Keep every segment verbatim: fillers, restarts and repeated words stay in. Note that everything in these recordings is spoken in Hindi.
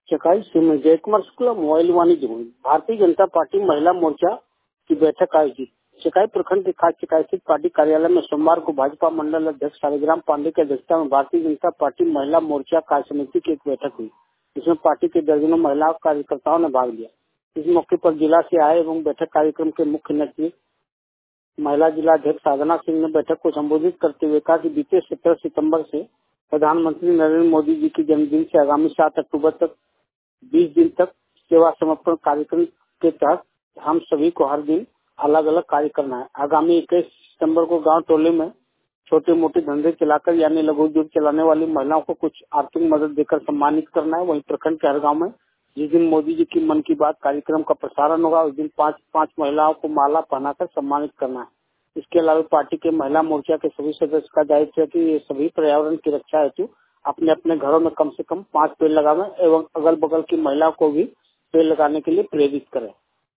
चकाई से में जय कुमार शुक्ला मोबाइल वाणिज्य में भारतीय जनता पार्टी महिला मोर्चा की बैठक आयोजित। चकाई प्रखंड के खास चकाई स्थित पार्टी कार्यालय में सोमवार को भाजपा मंडल अध्यक्ष शालिग्राम पांडे की अध्यक्षता में भारतीय जनता पार्टी महिला मोर्चा कार्य समिति की एक बैठक हुई, जिसमें पार्टी के दर्जनों महिला कार्यकर्ताओं ने भाग लिया। इस मौके पर जिला से आए एवं बैठक कार्यक्रम के मुख्य नेतृत्व महिला जिला अध्यक्ष साधना सिंह ने बैठक को संबोधित करते हुए कहा कि बीते सत्रह सितंबर से प्रधानमंत्री नरेंद्र मोदी जी की जन्मदिन से आगामी सात अक्टूबर तक बीस दिन तक सेवा समर्पण कार्यक्रम के तहत हम सभी को हर दिन अलग अलग कार्य करना है। आगामी इक्कीस सितंबर को गांव टोले में छोटे मोटे धंधे चलाकर यानी लघु उद्योग चलाने वाली महिलाओं को कुछ आर्थिक मदद देकर सम्मानित करना है। वहीं प्रखंड के हर गाँव में जिस दिन मोदी जी की मन की बात कार्यक्रम का प्रसारण होगा, उस दिन पांच पांच महिलाओं को माला पहनाकर सम्मानित करना है। इसके अलावा पार्टी के महिला मोर्चा के सभी सदस्य का दायित्व है कि ये सभी पर्यावरण की रक्षा हेतु अपने अपने घरों में कम से कम पांच पेड़ लगावें एवं अगल बगल की महिलाओं को भी पेड़ लगाने के लिए प्रेरित करें।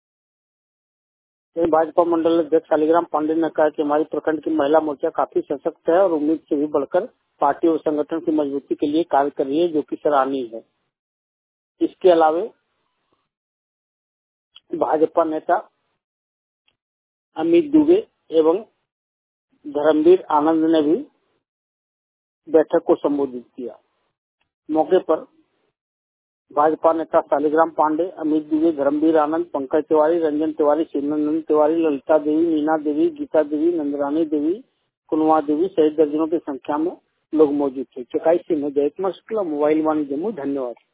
भाजपा मंडल अध्यक्ष शालिग्राम पांडे ने कहा कि हमारी प्रखंड की महिला मोर्चा काफी सशक्त है और उम्मीद से भी बढ़कर पार्टी और संगठन की मजबूती के लिए कार्य कर रही है, जो कि सराहनीय है। इसके अलावा भाजपा नेता अमित दुबे एवं धर्मवीर आनंद ने भी बैठक को संबोधित किया। मौके पर भाजपा नेता शालिग्राम पांडे, अमित दुबे, धर्मवीर आनंद, पंकज तिवारी, रंजन तिवारी, शिवनंदन तिवारी, ललिता देवी, मीना देवी, गीता देवी, नंदरानी देवी, कुनवा देवी सहित दर्जनों की संख्या में लोग मौजूद थे। चकाई से मैं जय कुमार शुक्ला, मोबाइल वाणी जम्मू। धन्यवाद।